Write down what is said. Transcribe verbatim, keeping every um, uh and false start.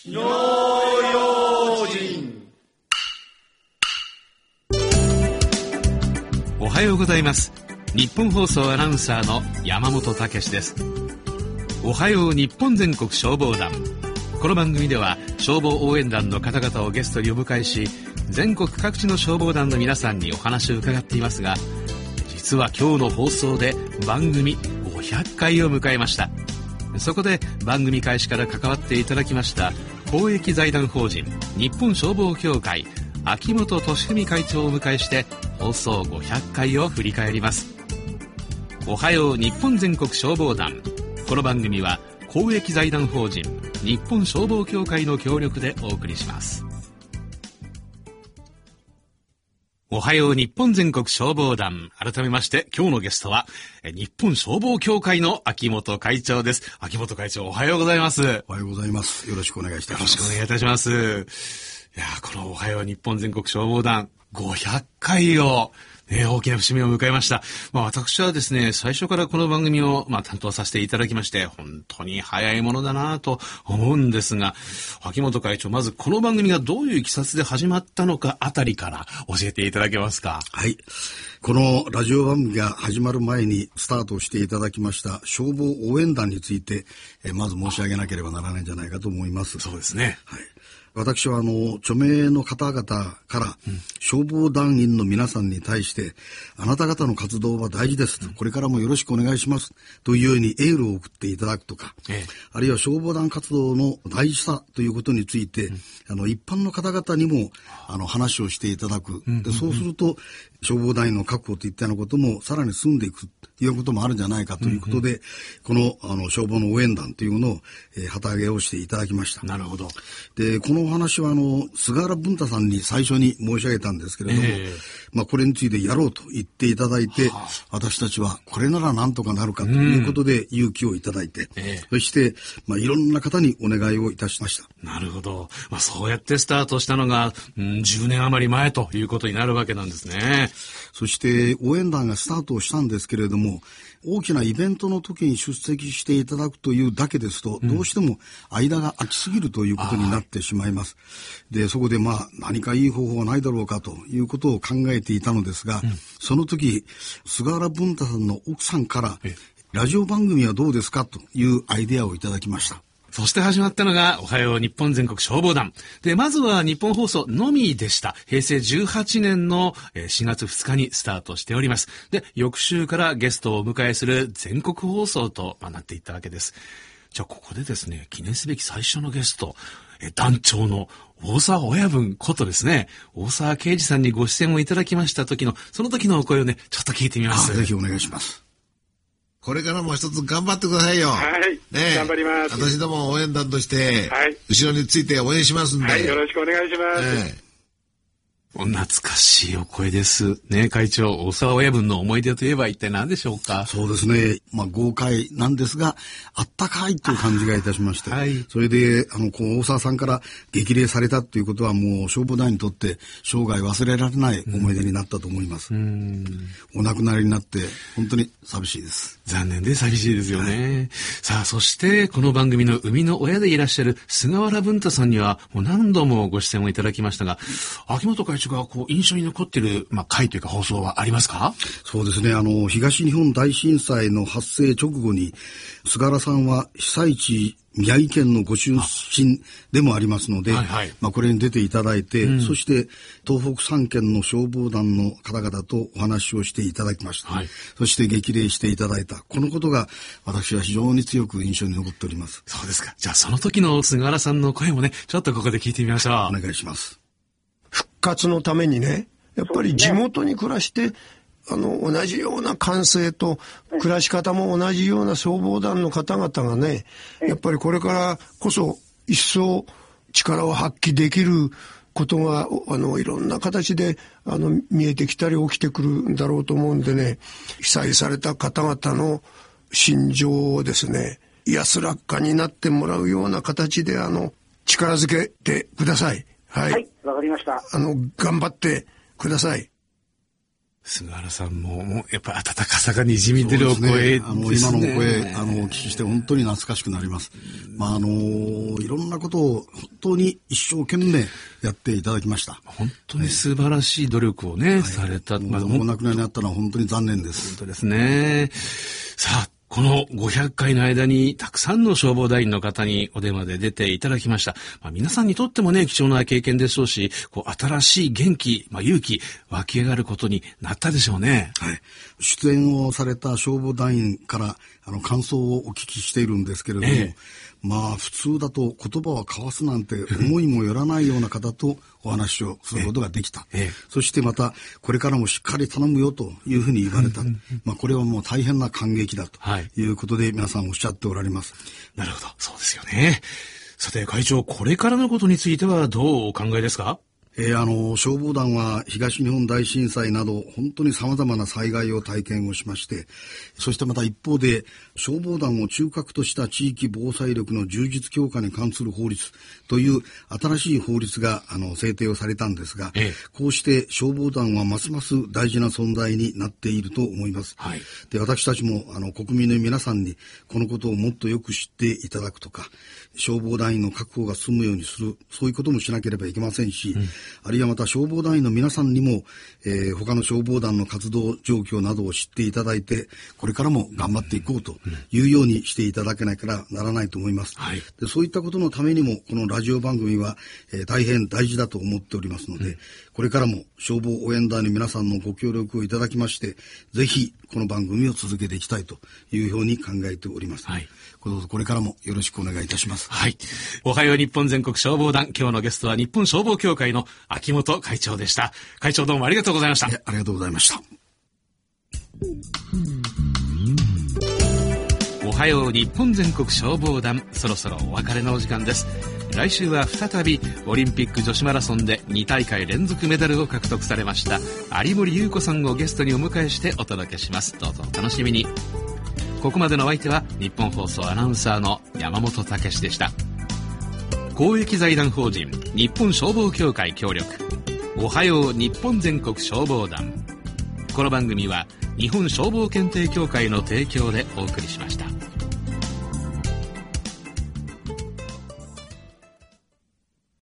火の用心。 おはようございます。日本放送アナウンサーの山本武史です。おはよう日本全国消防団。この番組では消防応援団の方々をゲストにお迎えし、全国各地の消防団の皆さんにお話を伺っていますが、実は今日の放送で番組ごひゃっかいを迎えました。そこで番組開始から関わっていただきました公益財団法人日本消防協会秋元俊文会長をお迎えして放送ごひゃっかいを振り返ります。おはよう日本全国消防団。この番組は公益財団法人日本消防協会の協力でお送りします。おはよう日本全国消防団。改めまして今日のゲストは日本消防協会の秋元会長です。秋元会長、おはようございます。 おはようございます。よろしくお願いいたします。 よろしくお願いいたします。いや、このおはよう日本全国消防団ごひゃっかいをね、大きな節目を迎えました。まあ、私はですね、最初からこの番組を、まあ、担当させていただきまして、本当に早いものだなと思うんですが、秋元会長、まずこの番組がどういういきさつで始まったのかあたりから教えていただけますか。 はい。このラジオ番組が始まる前にスタートしていただきました消防応援団について、えまず申し上げなければならないんじゃないかと思います。 そうですね。 はい。私はあの著名の方々から、うん、消防団員の皆さんに対してあなた方の活動は大事ですと、うん、これからもよろしくお願いしますというようにエールを送っていただくとか、ええ、あるいは消防団活動の大事さということについて、うん、あの一般の方々にもあの話をしていただく、うん、でそうすると消防団員の確保といったようなこともさらに進んでいくということもあるんじゃないかということで、うんうん、この、あの消防の応援団というものを、えー、旗揚げをしていただきました。 なるほど。 でこのお話はあの菅原文太さんに最初に申し上げたんですけれども、えーまあ、これについてやろうと言っていただいて、はあ、私たちはこれならなんとかなるかということで勇気をいただいて、うんえー、そして、まあ、いろんな方にお願いをいたしました。 なるほど、まあ、そうやってスタートしたのが、うん、じゅうねん余り前ということになるわけなんですね。 そして応援団がスタートをしたんですけれども、大きなイベントの時に出席していただくというだけですと、うん、どうしても間が空きすぎるということになってしまいます。でそこでまあ何かいい方法はないだろうかということを考えていたのですが、うん、その時菅原文太さんの奥さんからラジオ番組はどうですかというアイデアをいただきました。 そして始まったのがおはよう日本全国消防団で、まずは日本放送のみでした。平成じゅうはちねんのしがつふつかにスタートしております。で翌週からゲストをお迎えする全国放送となっていったわけです。じゃあここでですね、記念すべき最初のゲスト、団長の大沢親分ことですね、大沢啓二さんにご出演をいただきました時のその時のお声をね、ちょっと聞いてみます。 ぜひお願いします。 これからも一つ頑張ってくださいよ。 はい。ね、頑張ります。 私ども応援団として、はい、後ろについて応援しますんで。 はい、よろしくお願いします。 ね、 懐かしいお声ですね。会長、大沢親分の思い出といえば一体何でしょうか。 そうですね、まあ、豪快なんですがあったかいという感じがいたしまして、はい、それであのこう大沢さんから激励されたということはもう消防団にとって生涯忘れられない思い出になったと思います。うん、お亡くなりになって本当に寂しいです。 残念で寂しいですよね、はい、さあそしてこの番組の生みの親でいらっしゃる菅原文太さんにはもう何度もご出演をいただきましたが、秋元会長がこう印象に残っている、まあ、回というか放送はありますか。 そうですね、あの東日本大震災の発生直後に菅原さんは被災地宮城県のご出身でもありますので、はいはい、まあ、これに出ていただいて、うん、そして東北さん県の消防団の方々とお話をしていただきました、はい、そして激励していただいたこのことが私は非常に強く印象に残っております。 そうですか。じゃあその時の菅原さんの声もね、ちょっとここで聞いてみましょう。 お願いします。 復活のためにね、やっぱり地元に暮らして、あの同じような感性と暮らし方も同じような消防団の方々がね、やっぱりこれからこそ一層力を発揮できることがあのいろんな形であの見えてきたり起きてくるんだろうと思うんでね、被災された方々の心情をですね、安らかになってもらうような形であの力づけてください。はい、 はい、わかりました。 あの頑張ってください。 菅原さんも、もうやっぱり温かさがにじみ出るお声ですね。 あの、今のお声、あの、お聞きして本当に懐かしくなります。まあ、あの、いろんなことを本当に一生懸命やっていただきました。 本当に素晴らしい努力をね、はい、された。 まあ、お亡くなりになったのは本当に残念です。 本当ですね。さあ、このごひゃっかいの間にたくさんの消防団員の方にお電話で出ていただきました。まあ、皆さんにとってもね、貴重な経験でしょうし、こう新しい元気、まあ、勇気、湧き上がることになったでしょうね。 はい。出演をされた消防団員からあの感想をお聞きしているんですけれども、ええ、まあ普通だと言葉を交わすなんて思いもよらないような方とお話をすることができた。ええ、そしてまたこれからもしっかり頼むよというふうに言われた。まあこれはもう大変な感激だということで皆さんおっしゃっておられます。 なるほど。そうですよね。さて会長、これからのことについてはどうお考えですか？ えー、あの消防団は東日本大震災など本当に様々な災害を体験をしまして、そしてまた一方で消防団を中核とした地域防災力の充実強化に関する法律という新しい法律があの制定をされたんですが、ええ、こうして消防団はますます大事な存在になっていると思います。はい、で私たちもあの国民の皆さんにこのことをもっとよく知っていただくとか、消防団員の確保が進むようにする、そういうこともしなければいけませんし、うん、あるいはまた消防団員の皆さんにも、えー、他の消防団の活動状況などを知っていただいて、これからも頑張っていこうというようにしていただけないからならないと思います。はい、でそういったことのためにもこのラジオ番組は、えー、大変大事だと思っておりますので、うん、これからも消防応援団の皆さんのご協力をいただきまして、ぜひこの番組を続けていきたいというふうに考えております。はい、これからもよろしくお願いいたします。 はい。おはよう日本全国消防団、今日のゲストは日本消防協会の秋元会長でした。会長どうもありがとうございました。 ありがとうございました。 おはよう日本全国消防団、そろそろお別れのお時間です。来週は再びオリンピック女子マラソンでに大会連続メダルを獲得されました有森裕子さんをゲストにお迎えしてお届けします。どうぞお楽しみに。ここまでのお相手は日本放送アナウンサーの山本武史でした。公益財団法人日本消防協会協力、おはよう日本全国消防団。この番組は日本消防検定協会の提供でお送りしました。